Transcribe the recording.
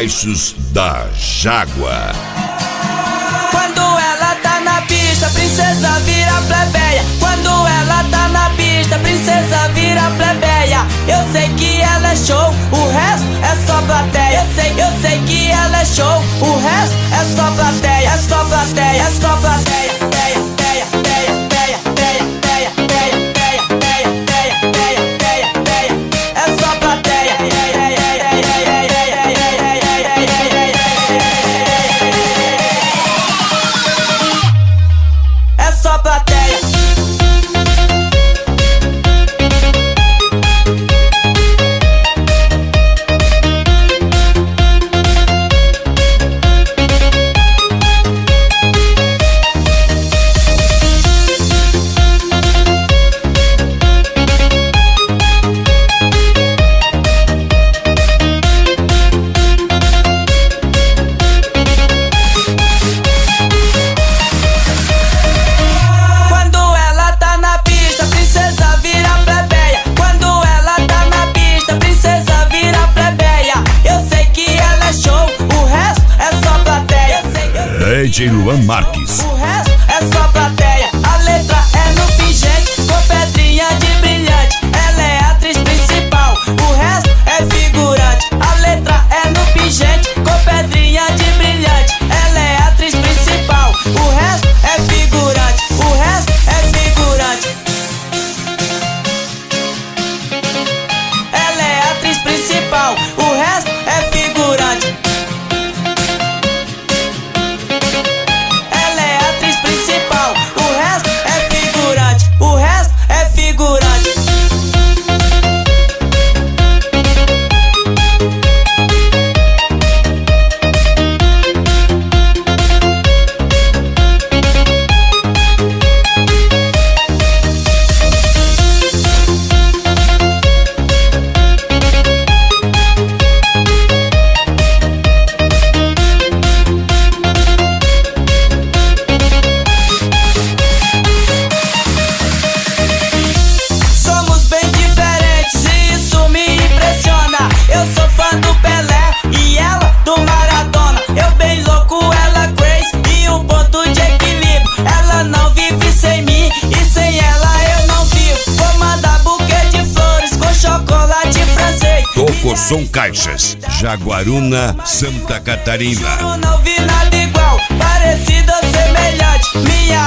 baixos da Jaguar. Quando ela tá na pista, princesa vira plebeia. Quando ela tá na pista, princesa vira plebeia. Eu sei que ela é show, o resto é só plateia. Eu sei que ela é show, o resto é só plateia. É só plateia, é só plateia. DJ Luan Marques. O resto é só plateia. A letra é no pingente, com pedrinha de brilhante. Ela é a atriz principal, o resto é figurante. A letra é no pingente, com pedrinha de brilhante. Ela é a atriz principal, o resto é figurante. O resto é figurante. Ela é a atriz principal, o resto é figurante. Eu sou fã do Pelé e ela do Maradona. Eu bem louco, ela Grace e um ponto de equilíbrio. Ela não vive sem mim e sem ela eu não vivo. Vou mandar buquê de flores com chocolate francês. Toco Som Caixas, Jaguaruna, Santa Catarina. Juro, não vi nada igual, parecido ou semelhante. Minha